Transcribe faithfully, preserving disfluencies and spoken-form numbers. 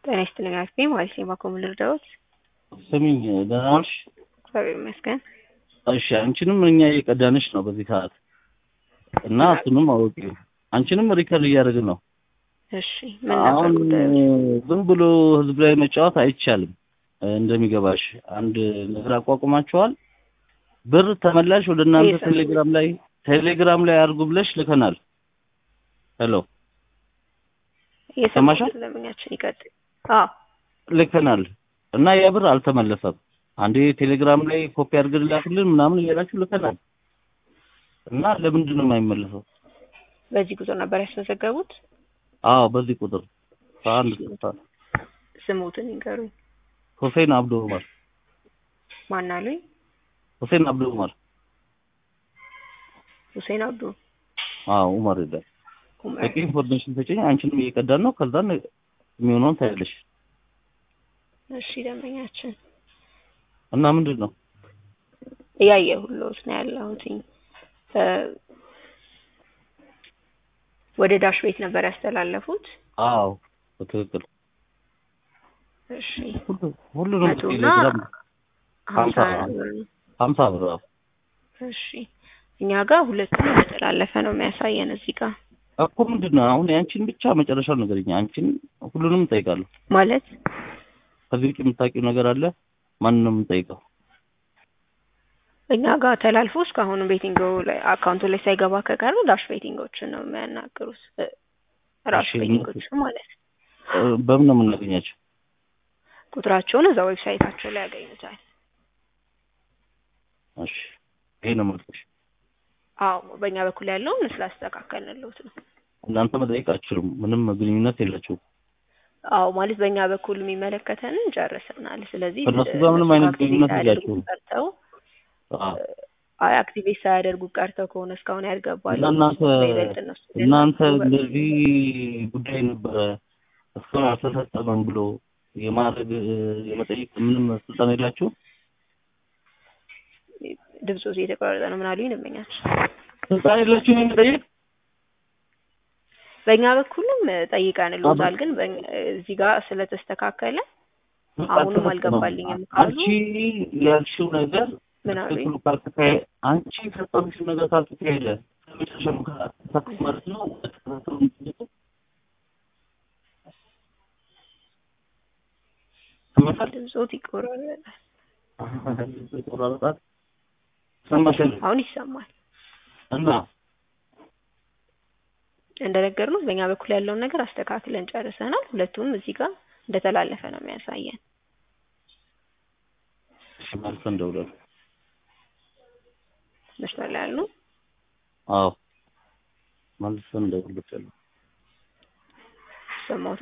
ጤና ይስጥልኝ አክስቴ ማለት ነው ማኮም ልርዳዎት ስሚኝ ደህና ነሽ? እግዚአብሔር ይመስገን። እሺ አንቺንም እኛ እየቀዳንሽ ነው በዚህ ሰዓት እና እሱንም አውቂው አንቺንም ሪከርድ እያደረግን ነው። እሺ ምን ነበር ጉዳዩ? ዝም ብሎ ህዝብ ላይ መጫወት አይቻልም። እንደሚገባሽ አንድ ነገር አቋቁማቸዋል። ብር ተመላሽ ወደ እናንተ ቴሌግራም ላይ ቴሌግራም ላይ አድርጉ ብለሽ ልከናል። ሄሎ የሰማሽ ለምኛችን ይቀጥል። አዎ ልከናል እና ያ ብር አልተመለሰም። አንዴ ቴሌግራም ላይ ኮፒ አድርገን ላክልን ምናምን እያላችሁ ልከናል እና ለምንድን ነው የማይመለሰው? በዚህ ቁጥር ነበር ያስመዘገቡት? አዎ በዚህ ቁጥር አንድ ቁጥር ስሙትን ይንገሩኝ። ሁሴን አብዱ ዑመር። ማን አሉኝ? ሁሴን አብዱ ዑመር። ሁሴን አብዱ አዎ ዑመር ይላል። ዑመር እኪ ኢንፎርሜሽን ተጨኝ አንቺንም እየቀዳን ነው። ከዛን የሚሆነውን ታያለሽ። እሺ ደምኛችን እና ምንድን ነው እያየሁልዎት ነው ያለሁት። ወደ ዳሽ ቤት ነበር ያስተላለፉት? አዎ በትክክል። እሺ ሁሉንም ቴሌግራም ሀምሳ ሀምሳ ብር። እሺ እኛ ጋር ሁለቱም የተላለፈ ነው የሚያሳየን እዚህ ጋር እኮ ምንድን ነው አሁን ያንቺን ብቻ መጨረሻው ነገርኛ። አንቺን ሁሉንም እንጠይቃለሁ ማለት ከዚህ ውጭ የምታውቂው ነገር አለ? ማንንም ነው የምንጠይቀው? እኛ ጋር ተላልፎ እስካሁን ቤቲንግ ላይ አካውንቱ ላይ ሳይገባ ከቀረ ዳሽ ቤቲንጎችን ነው የሚያናግሩት። ራሽ ቤቲንጎች ማለት በምን ነው የምናገኛቸው? ቁጥራቸውን እዛ ዌብሳይታቸው ላይ ያገኙታል። እሺ ይሄ ነው ማለት። አዎ በእኛ በኩል ያለውን ስላስተካከልንልዎት ነው። እናንተ መጠየቅ አትችሉም? ምንም ግንኙነት የላችሁም? አዎ ማለት በእኛ በኩል የሚመለከተንን ጨርሰናል። ስለዚህ እነሱ ጋር ምንም አይነት ግንኙነት የላችሁም? አይ አክቲቬት ሳያደርጉ ቀርተው ከሆነ እስካሁን ያልገባሉ። እናንተ እናንተ እንደዚህ ጉዳይ ነበረ እስካሁን አልተፈጸመም ብሎ የማድረግ የመጠየቅ ምንም ስልጣን የላችሁም? ድምፁ እየተቆራረጠ ነው። ምን አሉኝ ደምኛችን? ስልጣን የላችሁም የመጠየቅ? በእኛ በኩልም ጠይቀንልዎታል፣ ግን እዚህ ጋር ስለተስተካከለ አሁንም አልገባልኝም ካሉ አንቺ ያልሽው ነገር ምን አሉኝ? አንቺ ፈጣንሽ ነገር ካልተካሄደ ለምሳሌ ታክስ ማለት ነው ድምፆት ይቆራረጣል። ይቆራረጣል። ሰማሽን? አሁን ይሰማል። እና እንደነገርኩት በእኛ በኩል ያለውን ነገር አስተካክለን ጨርሰናል። ሁለቱም እዚህ ጋር እንደተላለፈ ነው የሚያሳየን። እሺ መልሰን ደውለን መስመር ላይ ያሉ? አዎ መልሰን ደውለን ሰማው